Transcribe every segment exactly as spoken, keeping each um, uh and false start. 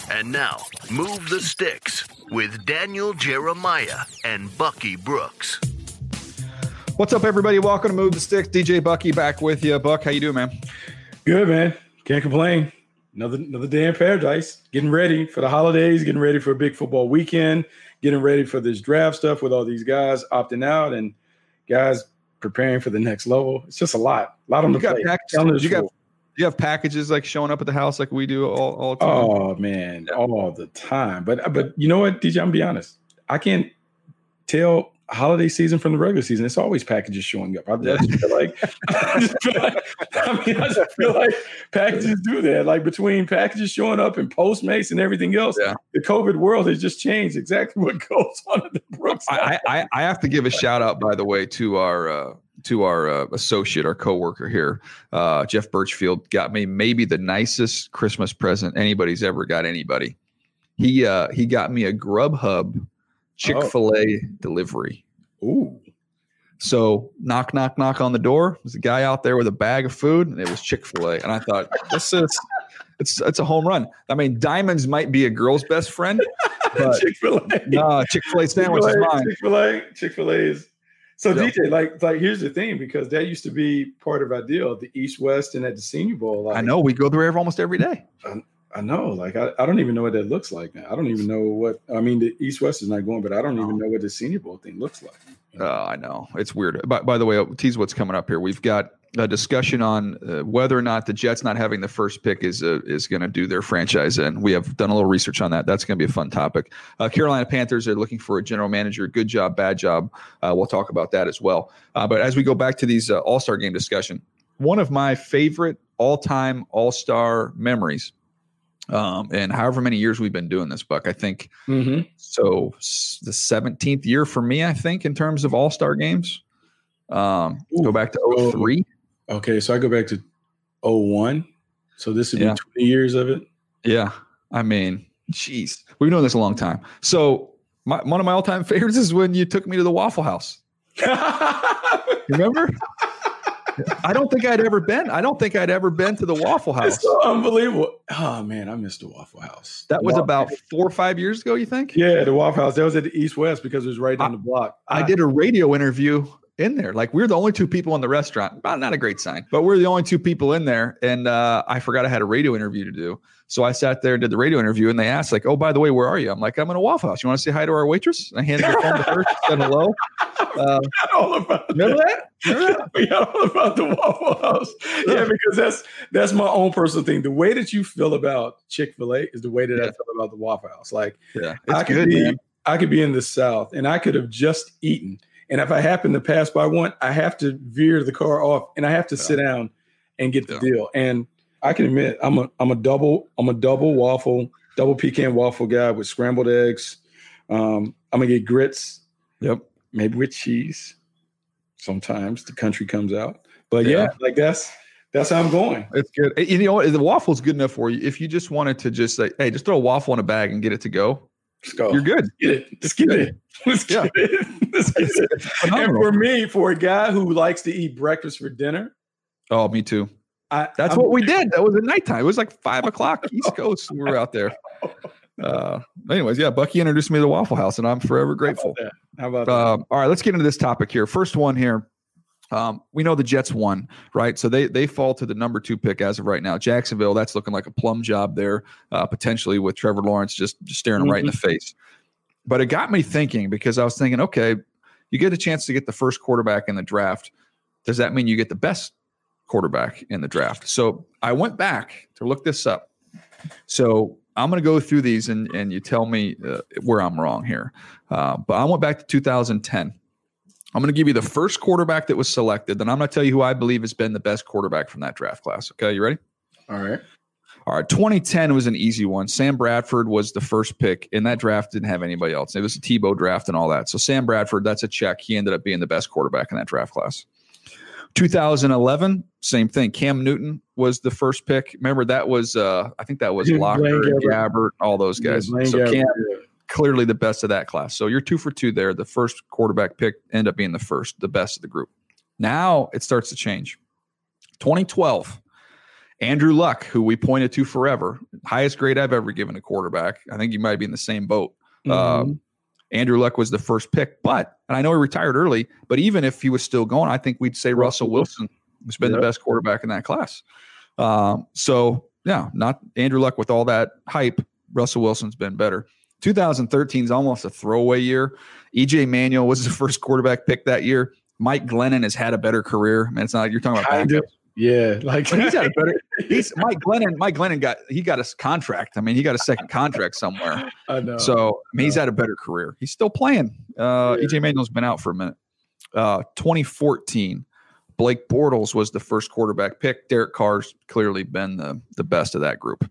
And now, Move the Sticks with Daniel Jeremiah and Bucky Brooks. What's up, everybody? Welcome to Move the Sticks. D J Bucky back with you. Buck, how you doing, man? Good, man. Can't complain. Another another day in paradise. Getting ready for the holidays, getting ready for a big football weekend, getting ready for this draft stuff with all these guys opting out and guys preparing for the next level. It's just a lot. A lot on the plate. Packages, you got you have packages like showing up at the house like we do all, all the time? Oh, man, yeah. all the time. But but you know what, D J, I'm gonna be honest. I can't tell holiday season from the regular season. It's always packages showing up. I, I just feel like I just feel like I mean I just feel like packages do that. Like between packages showing up and Postmates and everything else, yeah. The COVID world has just changed exactly what goes on at the Brooks. I, I, I have to give a shout out, by the way, to our uh, to our uh, associate, our coworker here, uh, Jeff Birchfield. Got me maybe the nicest Christmas present anybody's ever got anybody. He uh, he got me a Grubhub Chick-fil-A oh. delivery. Ooh. So knock, knock, knock on the door. There's a guy out there with a bag of food, and it was Chick-fil-A. And I thought, this is it's it's a home run. I mean, diamonds might be a girl's best friend, but Chick-fil-A. Nah, Chick-fil-A sandwich Chick-fil-A, is mine. Chick-fil-A, Chick-fil-A is. So yep. D J, like, like here's the thing, because that used to be part of our deal, the East West and at the Senior Bowl. Like, I know we go there almost every day. I, I know, like I, I don't even know what that looks like now. I don't even know what I mean. The East West is not going, but I don't even know what the Senior Bowl thing looks like. Oh, uh, I know, it's weird. By, by the way, I'll tease what's coming up here. We've got a discussion on uh, whether or not the Jets not having the first pick is uh, is going to do their franchise in. We have done a little research on that. That's going to be a fun topic. Uh, Carolina Panthers are looking for a general manager. Good job, bad job. Uh, we'll talk about that as well. Uh, but as we go back to these uh, All-Star game discussion, one of my favorite all-time All-Star memories. Um, and however many years we've been doing this, Buck, I think mm-hmm. so s- the seventeenth year for me, I think, in terms of all-star games. Um, Ooh, go back to oh three. Okay, so I go back to oh one. So this would yeah. be twenty years of it. Yeah. I mean, geez, we've known this a long time. So my, one of my all-time favorites is when you took me to the Waffle House. Remember? I don't think I'd ever been. I don't think I'd ever been to the Waffle House. It's so unbelievable. Oh, man, I missed the Waffle House. That was Waffle. about four or five years ago, you think? Yeah, the Waffle House. That was at the East West because it was right down I, the block. I, I did a radio interview in there. Like, we're the only two people in the restaurant. Well, not a great sign, but we're the only two people in there. And uh, I forgot I had a radio interview to do. So I sat there and did the radio interview, and they asked, like, oh, by the way, where are you? I'm like, I'm in a Waffle House. You want to say hi to our waitress? And I handed the phone to her, said hello. Uh, all about remember that? Remember that? We got all about the Waffle House. Yeah, because that's that's my own personal thing. The way that you feel about Chick-fil-A is the way that yeah. I feel about the Waffle House. Like, yeah, I could good, be, man. I could be in the South, and I could have just eaten. And if I happen to pass by one, I have to veer the car off, and I have to yeah. sit down and get the yeah. deal. And I can admit, I'm a I'm a double I'm a double waffle, double pecan waffle guy with scrambled eggs. Um, I'm gonna get grits. Yep. Maybe with cheese. Sometimes the country comes out, but yeah, yeah like that's that's how I'm going. It's good. You know what? The waffle's good enough for you. If you just wanted to just say, hey, just throw a waffle in a bag and get it to go. Let's go. You're good. Let's get it. Let's get it. Let's get yeah. it. Let's get it. And for me, for a guy who likes to eat breakfast for dinner. Oh, me too. I, That's I'm, what we did. That was at nighttime. It was like five o'clock East Coast. We were out there. Uh, anyways, yeah, Bucky introduced me to the Waffle House, and I'm forever grateful. How about that? How about that? Um, all right, let's get into this topic here. First one here. Um, we know the Jets won, right? So they they fall to the number two pick as of right now. Jacksonville, that's looking like a plum job there, uh, potentially with Trevor Lawrence just, just staring mm-hmm. them right in the face. But it got me thinking because I was thinking, okay, you get a chance to get the first quarterback in the draft. Does that mean you get the best quarterback in the draft? So I went back to look this up. So I'm going to go through these and, and you tell me uh, where I'm wrong here. Uh, but I went back to two thousand ten. I'm going to give you the first quarterback that was selected. Then I'm going to tell you who I believe has been the best quarterback from that draft class. Okay, you ready? All right. All right. twenty ten was an easy one. Sam Bradford was the first pick, and that draft didn't have anybody else. It was a Tebow draft and all that. So Sam Bradford, that's a check. He ended up being the best quarterback in that draft class. two thousand eleven, same thing. Cam Newton was the first pick. Remember, that was, uh, I think that was Locker, and Gabbert, all those guys. Yeah, so Gabbert, Cam, yeah. clearly the best of that class. So you're two for two there. The first quarterback pick ended up being the first, the best of the group. Now it starts to change. twenty twelve, Andrew Luck, who we pointed to forever, highest grade I've ever given a quarterback. I think you might be in the same boat. Mm-hmm. Uh, Andrew Luck was the first pick, but, and I know he retired early, but even if he was still going, I think we'd say Russell Wilson has been yep. the best quarterback in that class. Um, so, yeah, not Andrew Luck with all that hype. Russell Wilson's been better. two thousand thirteen is almost a throwaway year. E J Manuel was the first quarterback pick that year. Mike Glennon has had a better career. I mean, it's not like you're talking about backups. Yeah, like but he's had a better. He's Mike Glennon. Mike Glennon got he got a contract. I mean, he got a second contract somewhere. I know. So I mean, he's had a better career. He's still playing. Uh, yeah. E J Manuel's been out for a minute. Uh, twenty fourteen, Blake Bortles was the first quarterback pick. Derek Carr's clearly been the the best of that group.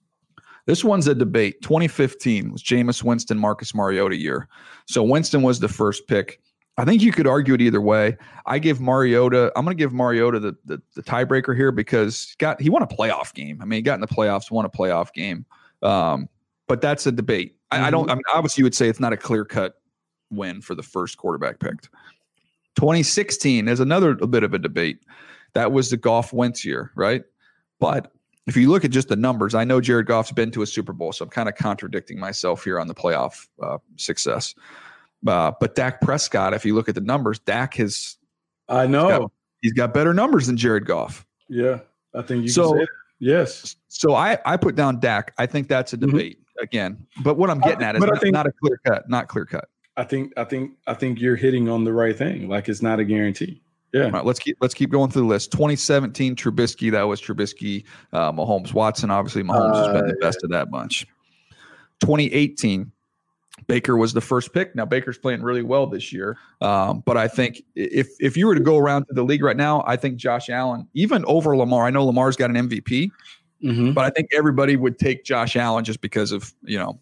This one's a debate. twenty fifteen was Jameis Winston, Marcus Mariota year. So Winston was the first pick. I think you could argue it either way. I give Mariota. I'm going to give Mariota the, the the tiebreaker here because he got he won a playoff game. I mean, he got in the playoffs, won a playoff game. Um, but that's a debate. Mm-hmm. I, I don't. I mean, obviously, you would say it's not a clear cut win for the first quarterback picked. twenty sixteen is another a bit of a debate. That was the Goff Wentz year, right? But if you look at just the numbers, I know Jared Goff's been to a Super Bowl, so I'm kind of contradicting myself here on the playoff uh, success. Uh, but Dak Prescott, if you look at the numbers, Dak has I know he's got, he's got better numbers than Jared Goff. Yeah, I think you so, can say it. Yes. So I, I put down Dak. I think that's a debate mm-hmm. again. But what I'm getting at is not, think, not a clear cut, not clear cut. I think I think I think you're hitting on the right thing. Like it's not a guarantee. Yeah. All right, let's keep let's keep going through the list. twenty seventeen Trubisky, that was Trubisky, uh, Mahomes, Watson. Obviously, Mahomes uh, has been the best yeah. of that bunch. twenty eighteen. Baker was the first pick. Now Baker's playing really well this year, um, but I think if if you were to go around to the league right now, I think Josh Allen, even over Lamar. I know Lamar's got an M V P, mm-hmm. but I think everybody would take Josh Allen just because of you know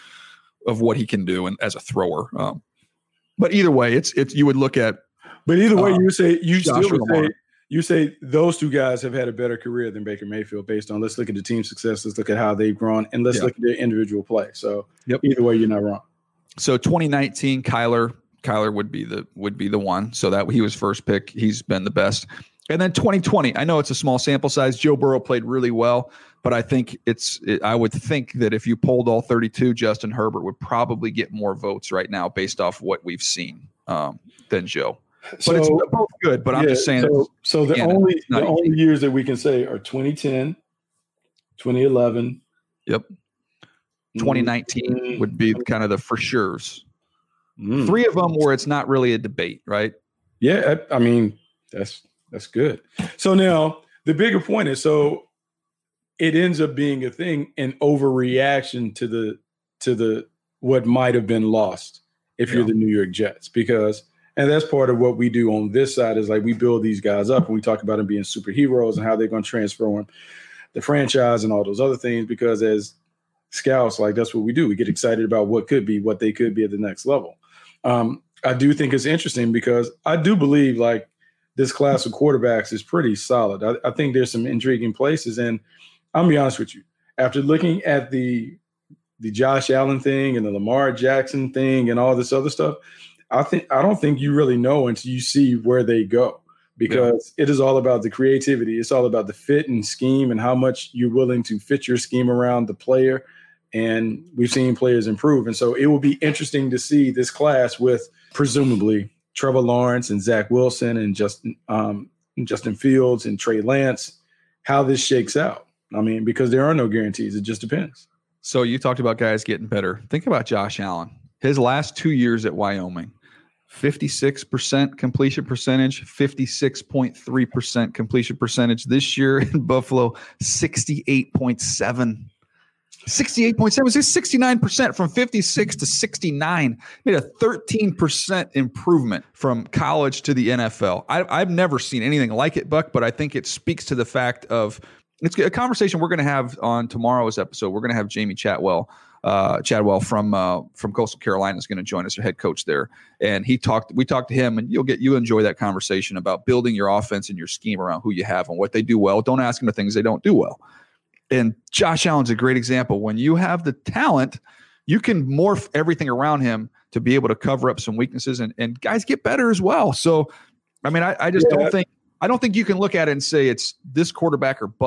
of what he can do and as a thrower. Um, but either way, it's it's you would look at. But either way, um, you say you Josh still would say you say those two guys have had a better career than Baker Mayfield based on let's look at the team success, let's look at how they've grown, and let's yeah. look at their individual play. So yep. either way, you're not wrong. So twenty nineteen, Kyler, Kyler would be the would be the one. So that he was first pick. He's been the best. And then twenty twenty, I know it's a small sample size. Joe Burrow played really well, but I think it's. It, I would think that if you polled all thirty-two, Justin Herbert would probably get more votes right now based off what we've seen um, than Joe. But so, it's both good. But I'm yeah, just saying. So, so the again, only the only years that we can say are twenty ten, twenty eleven. Yep. twenty nineteen mm-hmm. would be kind of the for sure's. Mm. Three of them where it's not really a debate, right? Yeah, I mean that's that's good. So now the bigger point is, so it ends up being a thing, an overreaction to the to the what might have been lost if yeah. you're the New York Jets, because and that's part of what we do on this side is like we build these guys up and we talk about them being superheroes and how they're going to transform the franchise and all those other things, because as scouts, like that's what we do. We get excited about what could be, what they could be at the next level. Um, I do think it's interesting because I do believe like this class of quarterbacks is pretty solid. I, I think there's some intriguing places. And I'm gonna be honest with you, after looking at the the Josh Allen thing and the Lamar Jackson thing and all this other stuff, I think I don't think you really know until you see where they go, because yeah. it is all about the creativity. It's all about the fit and scheme and how much you're willing to fit your scheme around the player. And we've seen players improve. And so it will be interesting to see this class with presumably Trevor Lawrence and Zach Wilson and Justin, um, Justin Fields and Trey Lance, how this shakes out. I mean, because there are no guarantees. It just depends. So you talked about guys getting better. Think about Josh Allen. His last two years at Wyoming, fifty-six percent completion percentage, fifty-six point three percent completion percentage. This year in Buffalo, sixty-eight point seven. sixty-eight point seven was sixty-nine percent from fifty-six to sixty-nine. Made a thirteen percent improvement from college to the N F L. I, I've never seen anything like it, Buck, but I think it speaks to the fact of it's a conversation we're going to have on tomorrow's episode. We're going to have Jamie Chadwell, uh, Chadwell from uh, from Coastal Carolina is going to join us, our head coach there, and he talked. We talked to him, and you'll get you enjoy that conversation about building your offense and your scheme around who you have and what they do well. Don't ask them the things they don't do well. And Josh Allen's a great example. When you have the talent, you can morph everything around him to be able to cover up some weaknesses, and, and guys get better as well. So, I mean, I, I just yeah. don't think I don't think you can look at it and say it's this quarterback or bust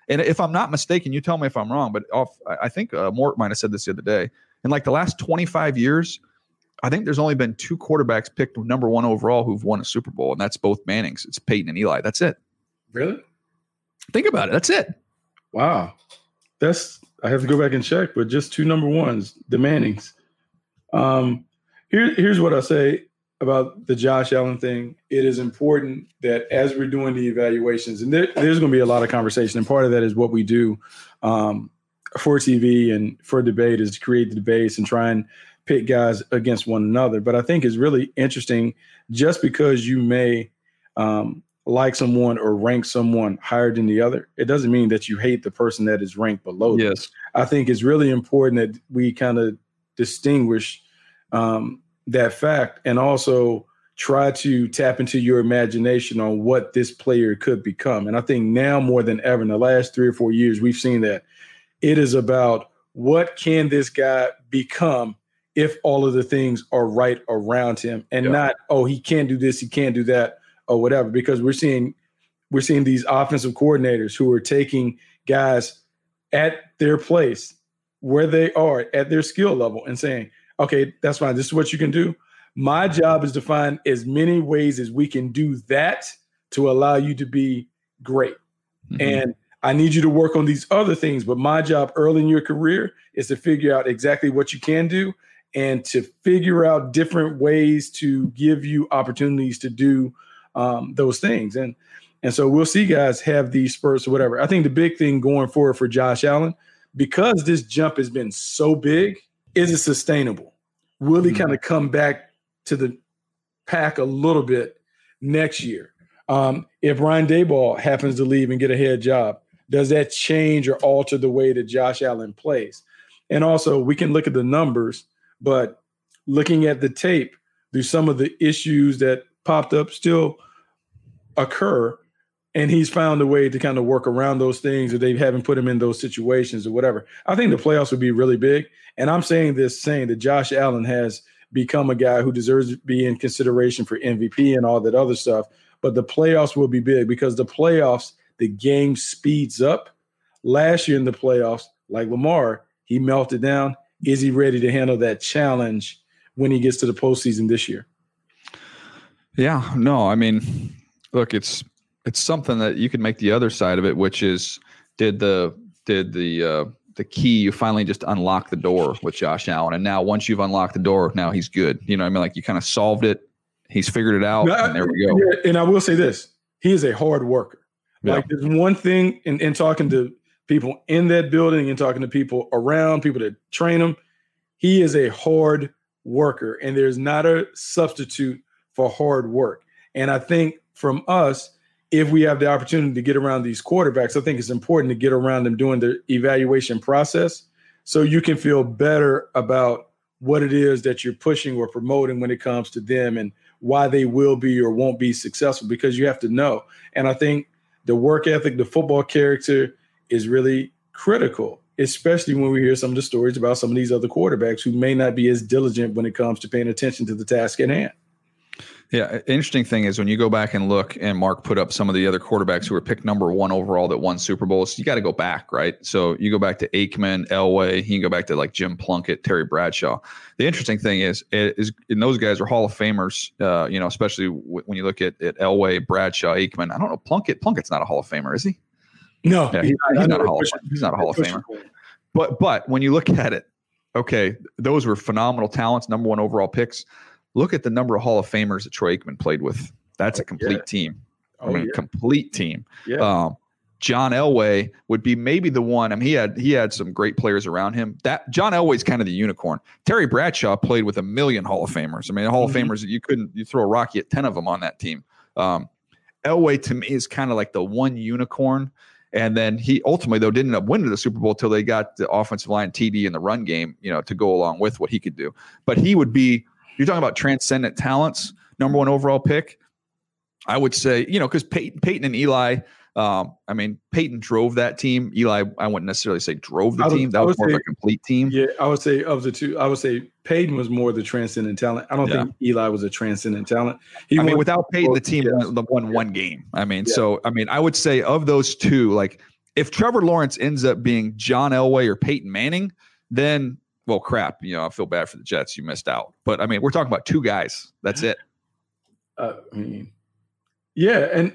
And if I'm not mistaken, you tell me if I'm wrong, but off, I think uh, Mort might have said this the other day. In like the last twenty-five years, I think there's only been two quarterbacks picked number one overall who've won a Super Bowl, and that's both Mannings. It's Peyton and Eli. That's it. Really? Think about it. That's it. Wow. That's I have to go back and check, but just two number ones, the Mannings. Um, here, here's what I say about the Josh Allen thing. It is important that as we're doing the evaluations, and there, there's going to be a lot of conversation, and part of that is what we do um, for T V and for debate is to create the debates and try and pit guys against one another. But I think it's really interesting just because you may um, like someone or rank someone higher than the other, it doesn't mean that you hate the person that is ranked below them. Yes. I think it's really important that we kind of distinguish um, that fact and also try to tap into your imagination on what this player could become. And I think now more than ever in the last three or four years, we've seen that it is about what can this guy become if all of the things are right around him and yeah. not, oh, he can't do this, he can't do that, or whatever, because we're seeing we're seeing these offensive coordinators who are taking guys at their place where they are at their skill level and saying, okay, that's fine. This is what you can do. My job is to find as many ways as we can do that to allow you to be great. Mm-hmm. And I need you to work on these other things. But my job early in your career is to figure out exactly what you can do and to figure out different ways to give you opportunities to do um, those things. And and so we'll see guys have these spurts or whatever. I think the big thing going forward for Josh Allen, because this jump has been so big, is it sustainable? Will he mm-hmm. kind of come back to the pack a little bit next year? Um, if Ryan Daboll happens to leave and get a head job, does that change or alter the way that Josh Allen plays? And also, we can look at the numbers, but looking at the tape, do some of the issues that popped up still occur? And he's found a way to kind of work around those things, or they haven't put him in those situations or whatever. I think the playoffs would be really big. And I'm saying this, saying that Josh Allen has become a guy who deserves to be in consideration for M V P and all that other stuff. But the playoffs will be big because the playoffs, the game speeds up. Last year in the playoffs, like Lamar, he melted down. Is he ready to handle that challenge when he gets to the postseason this year? Yeah, no, I mean, look, it's it's something that you can make the other side of it, which is did the did the uh, the key you finally just unlock the door with Josh Allen, and now once you've unlocked the door, now he's good. You know what I mean? Like you kind of solved it. He's figured it out, now, and there we go. And I will say this: he is a hard worker. Yeah. Like there's one thing in, in talking to people in that building and talking to people around, people that train him, he is a hard worker, and there's not a substitute for hard work. And I think from us, if we have the opportunity to get around these quarterbacks, I think it's important to get around them during the evaluation process so you can feel better about what it is that you're pushing or promoting when it comes to them and why they will be or won't be successful, because you have to know. And I think the work ethic, the football character is really critical, especially when we hear some of the stories about some of these other quarterbacks who may not be as diligent when it comes to paying attention to the task at hand. Yeah, interesting thing is when you go back and look, and Mark put up some of the other quarterbacks who were picked number one overall that won Super Bowls, you got to go back, right? So you go back to Aikman, Elway, you can go back to like Jim Plunkett, Terry Bradshaw. The interesting thing is, is and those guys are Hall of Famers, uh, you know, especially w- when you look at, at Elway, Bradshaw, Aikman. I don't know, Plunkett, Plunkett's not a Hall of Famer, is he? No, yeah, he's, he's not a Hall of Famer. He's not a Hall of Famer. But but when you look at it, okay, those were phenomenal talents, number one overall picks. Look at the number of Hall of Famers that Troy Aikman played with. That's a complete yeah. team. I mean, oh, yeah. complete team. Yeah. Um, John Elway would be maybe the one. I mean, he had he had some great players around him. That John Elway's kind of the unicorn. Terry Bradshaw played with a million Hall of Famers. I mean, Hall mm-hmm. of Famers, you couldn't you throw a rocky at ten of them on that team. Um, Elway to me is kind of like the one unicorn. And then he ultimately, though, didn't end up winning the Super Bowl till they got the offensive line, T D, and the run game, you know, to go along with what he could do. But he would be. You're talking about transcendent talents, number one overall pick. I would say, you know, because Peyton, Peyton and Eli, um, I mean, Peyton drove that team. Eli, I wouldn't necessarily say drove the would, team. That was more say, of a complete team. Yeah, I would say of the two, I would say Peyton was more the transcendent talent. I don't yeah. think Eli was a transcendent talent. He I mean, without Peyton, the team yeah. won, won one game. I mean, yeah. so, I mean, I would say of those two, like If Trevor Lawrence ends up being John Elway or Peyton Manning, then, well, crap, you know, I feel bad for the Jets. You missed out. But, I mean, we're talking about two guys. That's it. Uh, I mean, yeah, and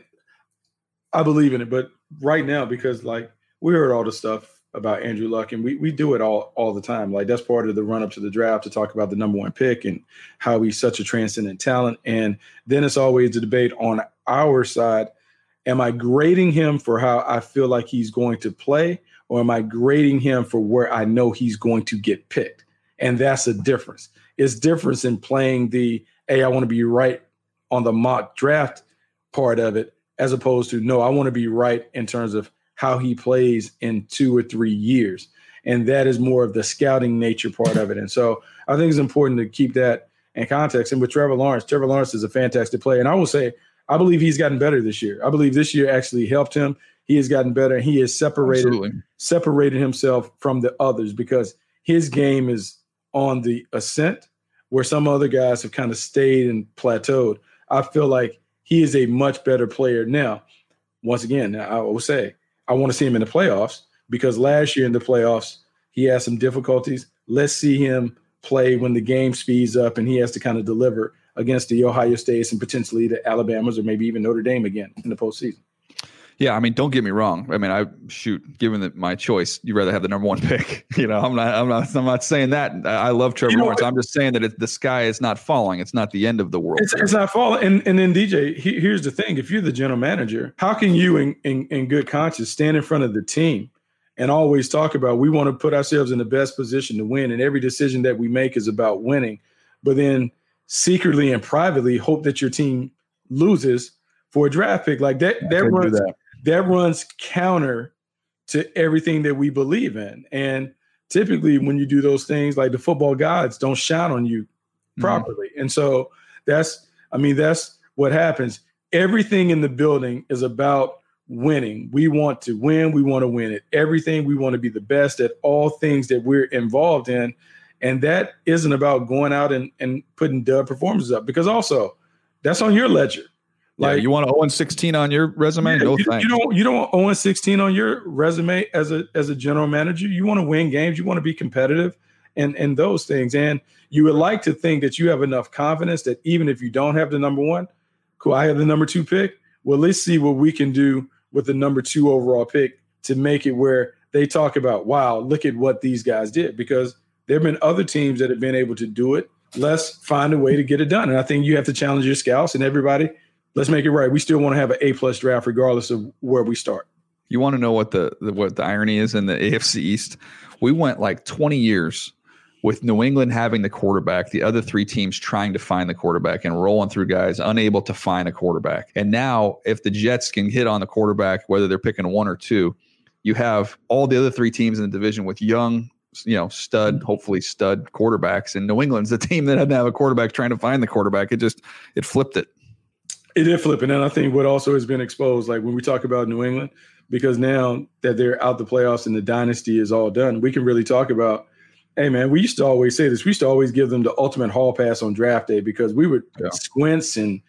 I believe in it. But right now, because, like, we heard all the stuff about Andrew Luck, and we we do it all all the time. Like, that's part of the run-up to the draft to talk about the number one pick and how he's such a transcendent talent. And then it's always a debate on our side. Am I grading him for how I feel like he's going to play, or am I grading him for where I know he's going to get picked? And that's a difference. It's difference in playing the, hey, I want to be right on the mock draft part of it, as opposed to, no, I want to be right in terms of how he plays in two or three years. And that is more of the scouting nature part of it. And so I think it's important to keep that in context. And with Trevor Lawrence, Trevor Lawrence is a fantastic player. And I will say, I believe he's gotten better this year. I believe this year actually helped him. He has gotten better. He has separated, Absolutely. separated himself from the others because his game is on the ascent where some other guys have kind of stayed and plateaued. I feel like he is a much better player now. Once again, I will say, I want to see him in the playoffs because last year in the playoffs, he had some difficulties. Let's see him play when the game speeds up and he has to kind of deliver against the Ohio States and potentially the Alabamas or maybe even Notre Dame again in the postseason. Yeah, I mean, don't get me wrong. I mean, I shoot, given the, my choice, you'd rather have the number one pick. You know, I'm not, I'm not, I'm not saying that. I love Trevor you know Lawrence. What? I'm just saying that it, the sky is not falling. It's not the end of the world. It's, it's not falling. And and then D J, he, here's the thing: if you're the general manager, how can you, in, in in good conscience, stand in front of the team and always talk about we want to put ourselves in the best position to win, and every decision that we make is about winning, but then secretly and privately hope that your team loses for a draft pick like that? That runs that. that runs counter to everything that we believe in. And typically when you do those things, like the football gods don't shine on you properly. Mm-hmm. And so that's, I mean, that's what happens. Everything in the building is about winning. We want to win. We want to win at everything. We want to be the best at all things that we're involved in. And that isn't about going out and, and putting dub performances up, because also that's on your ledger. Like, yeah, you want to oh and sixteen on your resume? Yeah, no you, thanks. You don't you don't oh and sixteen on your resume as a as a general manager. You want to win games, you want to be competitive and and those things. And you would like to think that you have enough confidence that even if you don't have the number one, cool, I have the number two pick. Well, let's see what we can do with the number two overall pick to make it where they talk about, wow, look at what these guys did, because there have been other teams that have been able to do it. Let's find a way to get it done. And I think you have to challenge your scouts and everybody. Let's make it right. We still want to have an A-plus draft regardless of where we start. You want to know what the, the what the irony is in the A F C East? We went like twenty years with New England having the quarterback, the other three teams trying to find the quarterback and rolling through guys unable to find a quarterback. And now if the Jets can hit on the quarterback, whether they're picking one or two, you have all the other three teams in the division with young, you know, stud, hopefully stud quarterbacks. And New England's the team that didn't have a quarterback trying to find the quarterback. It just, it flipped it. It did flip. And then I think what also has been exposed, like when we talk about New England, because now that they're out the playoffs and the dynasty is all done, we can really talk about, hey, man, we used to always say this. We used to always give them the ultimate hall pass on draft day because we would yeah. squints and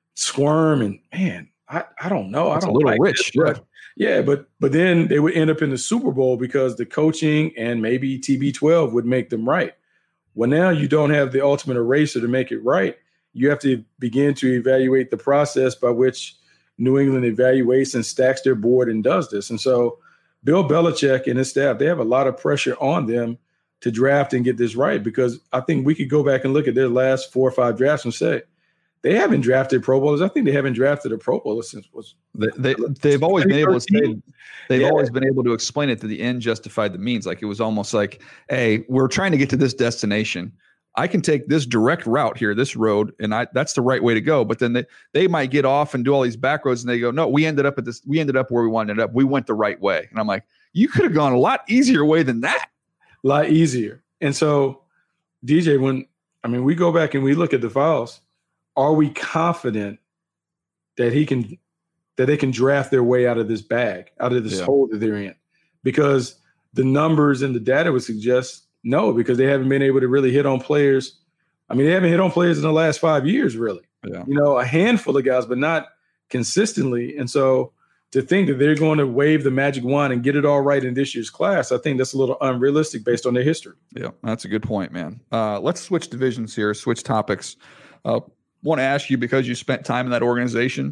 squirm and, man, I, I don't know. That's I don't a little like rich. This, but, yeah, but but then they would end up in the Super Bowl because the coaching and maybe T B twelve would make them right. Well, now you don't have the ultimate eraser to make it right. You have to begin to evaluate the process by which New England evaluates and stacks their board and does this. And so Bill Belichick and his staff, they have a lot of pressure on them to draft and get this right, because I think we could go back and look at their last four or five drafts and say, they haven't drafted Pro Bowlers. I think they haven't drafted a Pro Bowler since was they, they they've always been able to say, they've yeah. always been able to explain it that the end justified the means. Like it was almost like, hey, we're trying to get to this destination. I can take this direct route here, this road, and I that's the right way to go. But then they, they might get off and do all these back roads, and they go, no, we ended up at this, we ended up where we wanted to end up. We went the right way. And I'm like, you could have gone a lot easier way than that. A lot easier. And so, D J, when I mean we go back and we look at the files, are we confident that he can that they can draft their way out of this bag, out of this yeah. hole that they're in? Because the numbers and the data would suggest no, because they haven't been able to really hit on players. I mean, they haven't hit on players in the last five years, really. Yeah. You know, a handful of guys, but not consistently. And so to think that they're going to wave the magic wand and get it all right in this year's class, I think that's a little unrealistic based on their history. Yeah, that's a good point, man. Uh, let's switch divisions here, switch topics. Uh, want to ask you, because you spent time in that organization,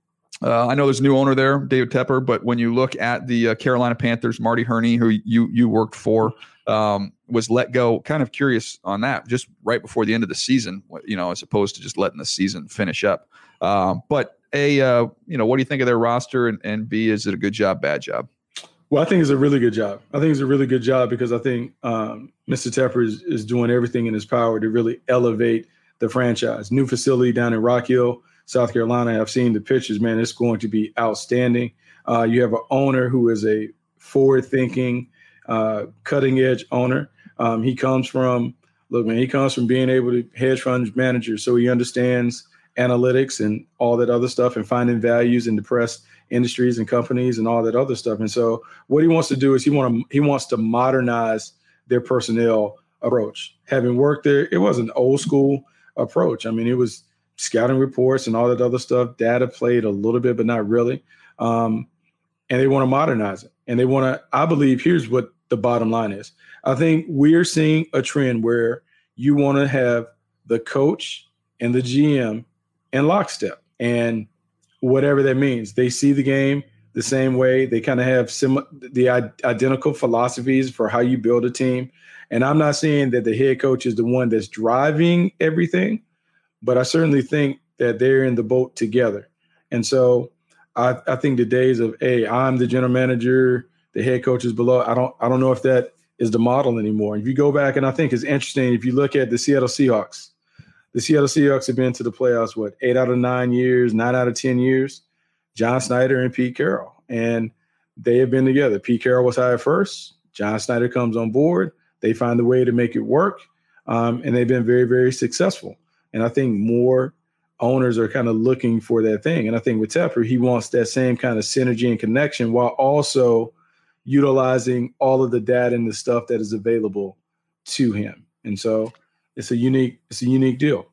uh, I know there's a new owner there, David Tepper, but when you look at the uh, Carolina Panthers, Marty Herney, who you you worked for, um, was let go. Kind of curious on that, just right before the end of the season, you know, as opposed to just letting the season finish up. Um, but A, uh, you know, what do you think of their roster? And, and B, is it a good job, bad job? Well, I think it's a really good job. I think it's a really good job because I think um, Mister Tepper is, is doing everything in his power to really elevate the franchise. New facility down in Rock Hill, South Carolina. I've seen the pictures, man. It's going to be outstanding. Uh, you have an owner who is a forward-thinking, uh, cutting-edge owner. Um, he comes from, look, man, he comes from being able to hedge fund manager, so he understands analytics and all that other stuff and finding values in depressed industries and companies and all that other stuff. And so what he wants to do is he want to he wants to modernize their personnel approach. Having worked there, it was an old school approach. I mean, it was scouting reports and all that other stuff. Data played a little bit, but not really. Um, and they want to modernize it. And they want to, I believe, here's what the bottom line is. I think we're seeing a trend where you want to have the coach and the G M in lockstep, and whatever that means. They see the game the same way. They kind of have sim- the I- identical philosophies for how you build a team. And I'm not saying that the head coach is the one that's driving everything, but I certainly think that they're in the boat together. And so I, I think the days of, hey, I'm the general manager, the head coach is below, I don't I don't know if that is the model anymore. If you go back, and I think it's interesting, if you look at the Seattle Seahawks, the Seattle Seahawks have been to the playoffs, what, eight out of nine years, nine out of ten years, John Snyder and Pete Carroll. And they have been together. Pete Carroll was hired first. John Snyder comes on board. They find a way to make it work. Um, and they've been very, very successful. And I think more owners are kind of looking for that thing. And I think with Tepper, he wants that same kind of synergy and connection while also utilizing all of the data and the stuff that is available to him. And so It's a unique, it's a unique deal.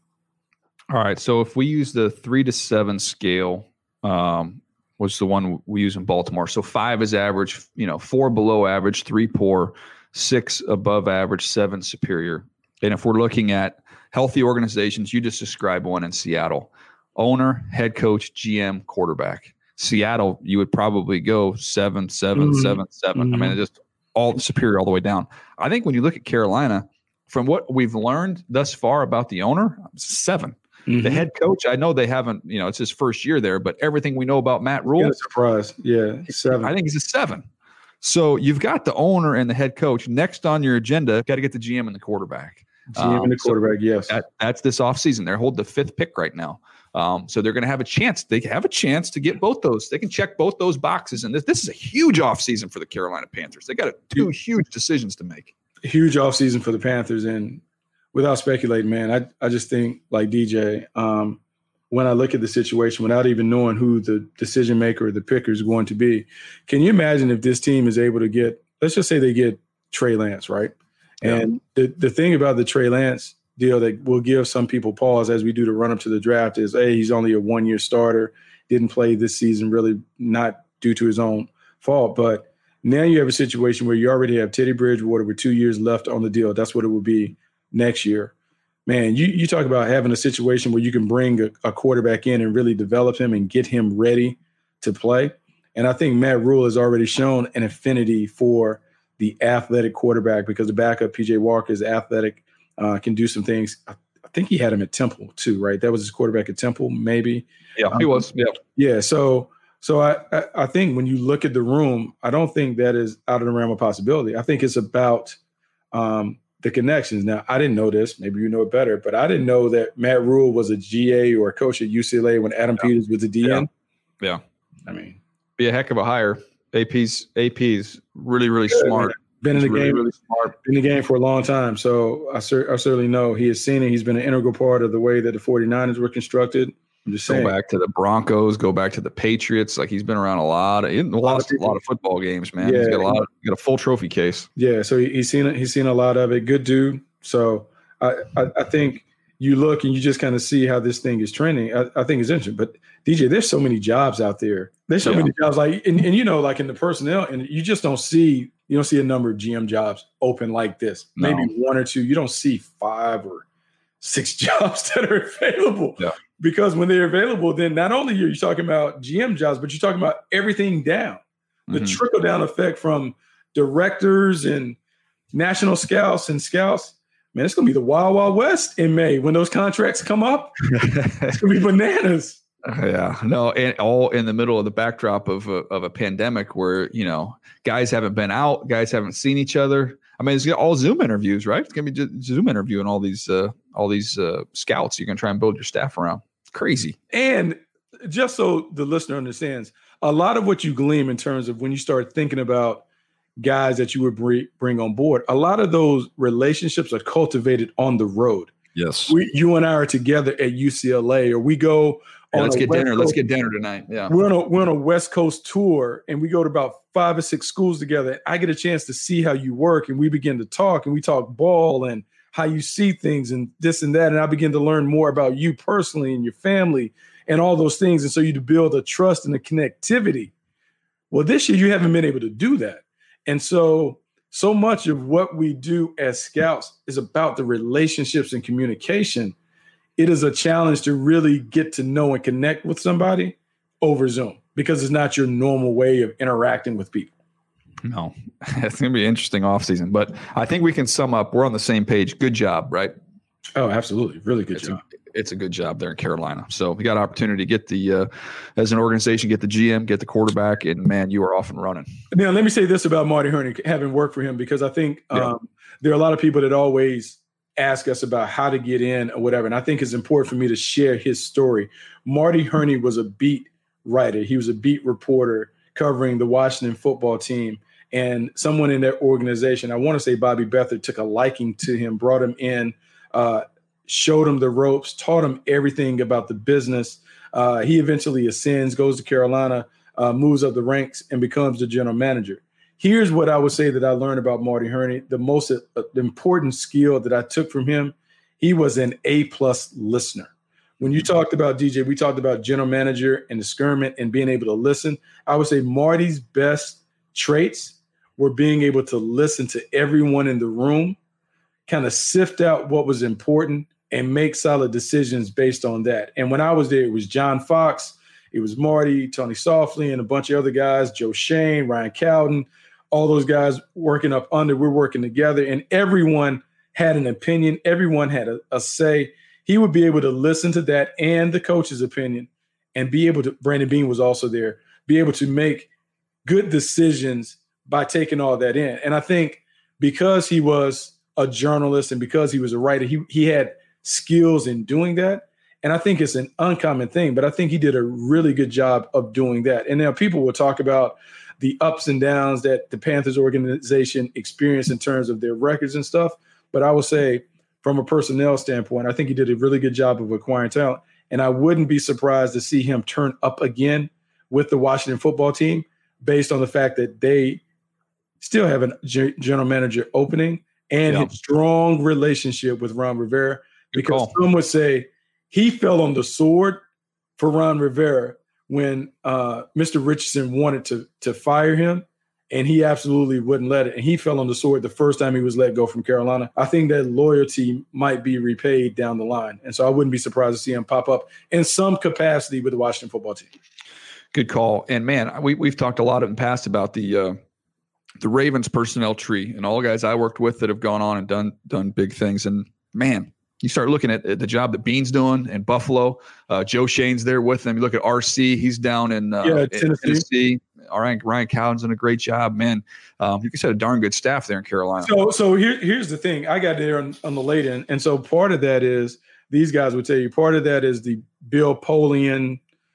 All right. So if we use the three to seven scale, um, was the one we use in Baltimore. So five is average, you know, four below average, three poor, six above average, seven superior. And if we're looking at healthy organizations, you just described one in Seattle: owner, head coach, G M, quarterback. Seattle, you would probably go seven, seven, mm-hmm. seven, seven. Mm-hmm. I mean, just all superior all the way down. I think when you look at Carolina, from what we've learned thus far about the owner, seven. Mm-hmm. The head coach, I know they haven't, you know, it's his first year there, but everything we know about Matt Rule, yeah, surprise. Yeah, seven. I think he's a seven. So you've got the owner and the head coach. Next on your agenda, got to get the G M and the quarterback. G M um, and the quarterback, so yes. That, that's this offseason. They're holding the fifth pick right now. Um, so they're going to have a chance. They have a chance to get both those. They can check both those boxes. And this, this is a huge offseason for the Carolina Panthers. They got a, two huge decisions to make. Huge offseason for the Panthers. And without speculating, man, I, I just think, like D J, um, when I look at the situation without even knowing who the decision maker or the picker is going to be, can you imagine if this team is able to get, let's just say they get Trey Lance, right? Yeah. And the, the thing about the Trey Lance deal that will give some people pause as we do the run up to the draft is, hey, he's only a one-year starter, didn't play this season, really not due to his own fault, but now you have a situation where you already have Teddy Bridgewater with two years left on the deal. That's what it will be next year. Man, you, you talk about having a situation where you can bring a, a quarterback in and really develop him and get him ready to play. And I think Matt Rule has already shown an affinity for the athletic quarterback because the backup, P J Walker, is athletic, uh, can do some things. I, I think he had him at Temple too, right? That was his quarterback at Temple, maybe. Yeah, um, he was. Yeah. Yeah. So, So I, I, I think when you look at the room, I don't think that is out of the realm of possibility. I think it's about um, the connections. Now, I didn't know this. Maybe you know it better, but I didn't know that Matt Rule was a G A or a coach at U C L A when Adam yeah. Peters was the D N. Yeah. yeah. I mean, be a heck of a hire. A P's A P's really, really yeah, smart. Been in He's the really, game, really smart. Been in the game for a long time. So I, cer- I certainly know he has seen it. He's been an integral part of the way that the 49ers were constructed. I'm just saying. Go back to the Broncos, go back to the Patriots. Like he's been around a lot. Of, he lost a lot of football games, man. Yeah, he's got a lot. Of, got a full trophy case. Yeah, so he, he's seen it. He's seen a lot of it. Good dude. So I, I, I think you look and you just kind of see how this thing is trending. I, I think it's interesting. But D J, there's so many jobs out there. There's so yeah. many jobs like, and, and you know, like in the personnel, and you just don't see, you don't see a number of G M jobs open like this. No. Maybe one or two. You don't see five or six jobs that are available. Yeah. Because when they're available, then not only are you talking about G M jobs, but you're talking about everything down. The mm-hmm. trickle down effect from directors and national scouts and scouts. Man, it's going to be the Wild Wild West in May when those contracts come up. It's going to be bananas. Uh, yeah, no, and all in the middle of the backdrop of a, of a pandemic where, you know, guys haven't been out, guys haven't seen each other. I mean, it's all Zoom interviews, right? It's going to be just Zoom interview and all these uh, all these uh, scouts you can try and build your staff around. It's crazy. And just so the listener understands, a lot of what you glean in terms of when you start thinking about guys that you would bring, bring on board, a lot of those relationships are cultivated on the road. Yes. We, you and I are together at U C L A, or we go yeah, on let's a get West dinner. Coast, let's get dinner tonight. Yeah. We're on, a, we're on a West Coast tour and we go to about five or six schools together. I get a chance to see how you work and we begin to talk and we talk ball and how you see things and this and that. And I begin to learn more about you personally and your family and all those things. And so you to build a trust and a connectivity. Well, this year you haven't been able to do that. And so, so much of what we do as scouts is about the relationships and communication. It is a challenge to really get to know and connect with somebody over Zoom because it's not your normal way of interacting with people. No, it's going to be an interesting offseason, but I think we can sum up. We're on the same page. Good job, right? Oh, absolutely. Really good it's job. A, it's a good job there in Carolina. So we got an opportunity to get the, uh, as an organization, get the G M, get the quarterback, and man, you are off and running. Now, let me say this about Marty Hurney, having worked for him, because I think um, yeah. there are a lot of people that always ask us about how to get in or whatever. And I think it's important for me to share his story. Marty Hurney was a beat writer. He was a beat reporter covering the Washington football team. And someone in their organization, I want to say Bobby Beathard, took a liking to him, brought him in, uh, showed him the ropes, taught him everything about the business. Uh, he eventually ascends, goes to Carolina, uh, moves up the ranks, and becomes the general manager. Here's what I would say that I learned about Marty Hurney. The most uh, the important skill that I took from him, he was an A-plus listener. When you talked about D J, we talked about general manager and discernment and being able to listen. I would say Marty's best traits were being able to listen to everyone in the room, kind of sift out what was important, and make solid decisions based on that. And when I was there, it was John Fox, it was Marty, Tony Softly, and a bunch of other guys, Joe Shane, Ryan Cowden, all those guys working up under. We're working together, and everyone had an opinion. Everyone had a, a say. He would be able to listen to that and the coach's opinion and be able to, Brandon Beane was also there, be able to make good decisions by taking all that in. And I think because he was a journalist and because he was a writer, he he had skills in doing that. And I think it's an uncommon thing, but I think he did a really good job of doing that. And now people will talk about the ups and downs that the Panthers organization experienced in terms of their records and stuff. But I would say from a personnel standpoint, I think he did a really good job of acquiring talent. And I wouldn't be surprised to see him turn up again with the Washington football team based on the fact that they still have a g- general manager opening and yeah. his strong relationship with Ron Rivera. Good because call. Some would say he fell on the sword for Ron Rivera when uh, Mister Richardson wanted to, to fire him, and he absolutely wouldn't let it. And he fell on the sword the first time he was let go from Carolina. I think that loyalty might be repaid down the line. And so I wouldn't be surprised to see him pop up in some capacity with the Washington football team. Good call. And, man, we, we've talked a lot in the past about the uh, the Ravens personnel tree and all the guys I worked with that have gone on and done done big things. And, man, you start looking at the job that Beane's doing in Buffalo. Uh, Joe Shane's there with them. You look at R C. He's down in, uh, yeah, Tennessee. In Tennessee. All right, Ryan Cowden's done a great job, man. Um, you can set a darn good staff there in Carolina. So, so here, here's the thing. I got there on, on the late end, and so part of that is these guys would tell you. Part of that is the Bill Polian.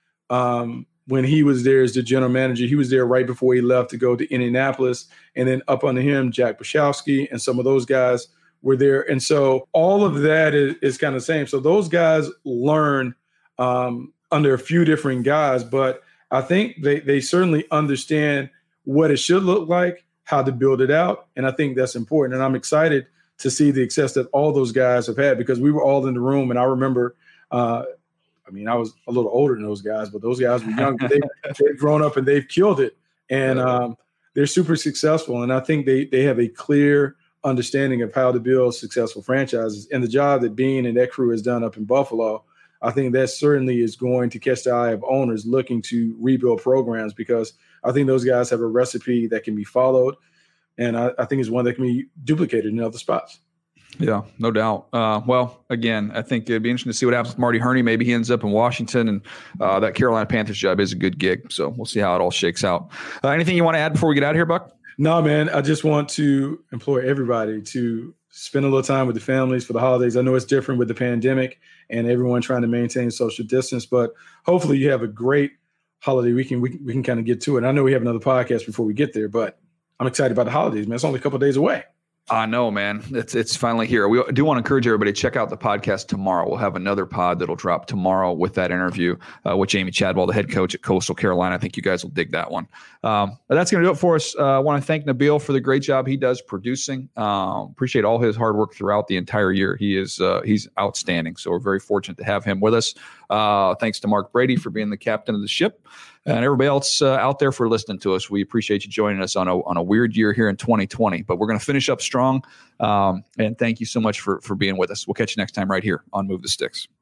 Um, when he was there as the general manager, he was there right before he left to go to Indianapolis, and then up under him, Jack Bushowski and some of those guys were there. And so all of that is, is kind of the same. So those guys learn um, under a few different guys, but I think they, they certainly understand what it should look like, how to build it out. And I think that's important. And I'm excited to see the success that all those guys have had, because we were all in the room. And I remember, uh, I mean, I was a little older than those guys, but those guys were young. But they, they've grown up and they've killed it. And um, they're super successful. And I think they they have a clear understanding of how to build successful franchises. And the job that Beane and that crew has done up in Buffalo, I think that certainly is going to catch the eye of owners looking to rebuild programs, because I think those guys have a recipe that can be followed. And I, I think it's one that can be duplicated in other spots. Yeah, no doubt. Uh, well, again, I think it'd be interesting to see what happens with Marty Herney. Maybe he ends up in Washington, and uh, that Carolina Panthers job is a good gig. So we'll see how it all shakes out. Uh, anything you want to add before we get out of here, Buck? No, man. I just want to implore everybody to spend a little time with the families for the holidays. I know it's different with the pandemic and everyone trying to maintain social distance, but hopefully you have a great holiday weekend. We can, we can kind of get to it. I know we have another podcast before we get there, but I'm excited about the holidays, man. It's only a couple of days away. I know, man. It's it's finally here. We do want to encourage everybody to check out the podcast tomorrow. We'll have another pod that'll drop tomorrow with that interview uh, with Jamie Chadwell, the head coach at Coastal Carolina. I think you guys will dig that one. Um, but that's going to do it for us. Uh, I want to thank Nabil for the great job he does producing. Um, appreciate all his hard work throughout the entire year. He is uh, he's outstanding. So we're very fortunate to have him with us. Uh, thanks to Mark Brady for being the captain of the ship. And everybody else uh, out there for listening to us. We appreciate you joining us on a on a weird year here in twenty twenty. But we're going to finish up strong. Um, and thank you so much for for being with us. We'll catch you next time right here on Move the Sticks.